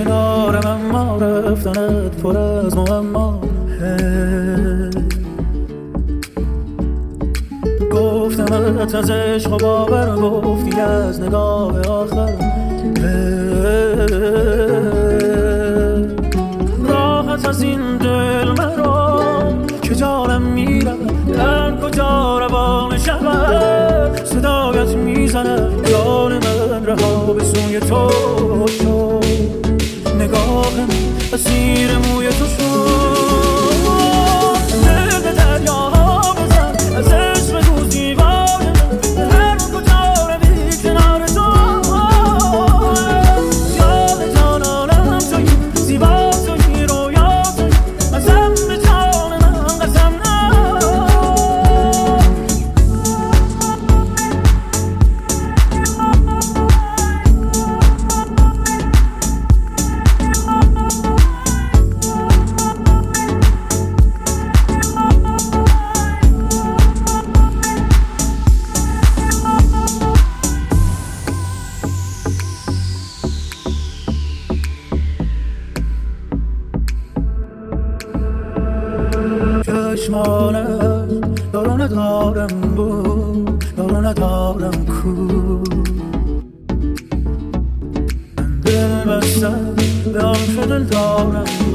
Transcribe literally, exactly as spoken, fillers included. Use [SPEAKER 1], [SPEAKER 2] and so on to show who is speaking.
[SPEAKER 1] کنارم اما رفتنت پر از معما. گفتمت از عشق و باور، گفتی از نگاه آخر. راحت از این دل مرا که جانم میرم، در کجا روان شود صدایت میزنم. جان من رها به سوی تو شد، نگاه من اسیر موی تو شد. دل به دریاها بزن، از عشق بگو زیبای من، هر کجا روی کنار تو. یاد جانانم تویی، زیبا تویی، رویا تویی، قسم به جان من قسم نه. چشمانم یارو ندارم بود، یارو ندارم کو. من دل بستم به آن که دل دارم